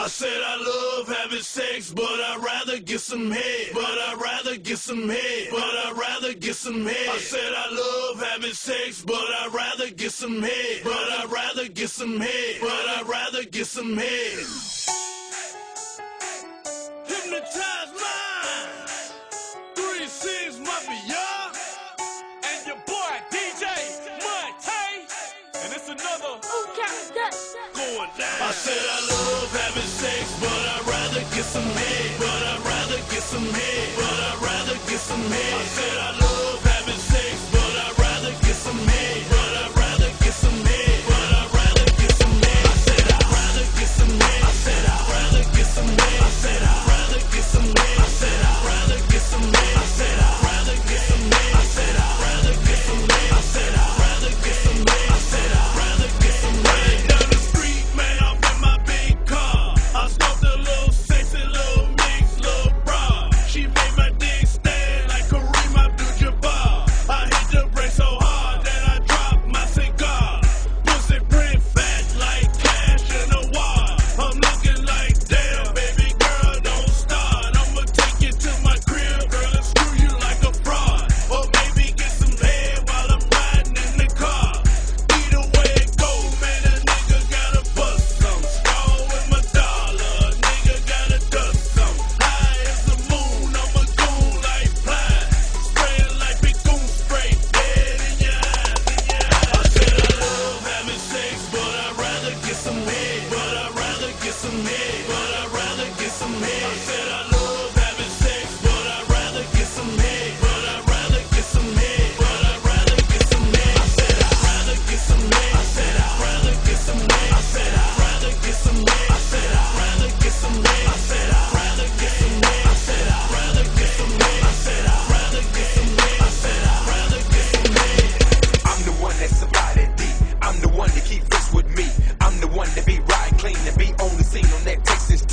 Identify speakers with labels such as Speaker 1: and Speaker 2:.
Speaker 1: said I love having sex, but I'd rather get some head. But I'd rather get some head. But I'd rather get some head. I said I love having sex, but I'd rather get some head. But I'd rather get some head. But I'd rather get some head. Hypnotize mind. 3-6 Mafia.
Speaker 2: And your boy DJ Monte. And it's another
Speaker 1: Going down. I said I love having sex, but I'd rather get some head. But I'd rather get some head. But I'd rather get some head. I said I love having sex, but I'd rather get some head. But I'd rather get some head. But I'd rather get some head. I said I'd rather get some head. I said I'd rather get some head. I said I'd rather get some head. I said I'd rather get some head. I said I'd rather get some head. I said I'd rather get some head. I said I'd rather get some head. I said I'd rather get some head. Down the street, man, I'm in my big car. I smoked a little sexy little mix, little bra. She made my dick stand like Kareem Abdul-Jabbar. I hit the brakes so hard that I dropped my cigar. Pussy print fat like cash in a wad. I'm looking like, damn, baby girl, don't start. I'ma take you to my crib, girl, and screw you like a fraud. Or maybe get some head while I'm riding in the car. Either way it go, man, a nigga gotta bust some. Stall with my dollar, a nigga gotta dust some. High as the moon, I'm a goon like fly. Spraying like big goon spray, dead in your eyes, in your eyes. I said I love having sex, but I'd rather get some head. But I'd rather get some head. But I'd rather get some head. I said I love having sex, but I'd rather get some head. But I'd rather get some head. But I'd rather get some head. I said I'd rather get some head. I said I'd rather get some head. I said I'd rather get some head. I said I'd rather get some head. I said I'd rather get some head. I said I'd rather get some head. I said I'd rather get some head. I said I'd rather get some head.
Speaker 3: I'm the one that's about it deep. I'm the one to keep this with me. I'm the one to be riding clean and be on the scene on that Texas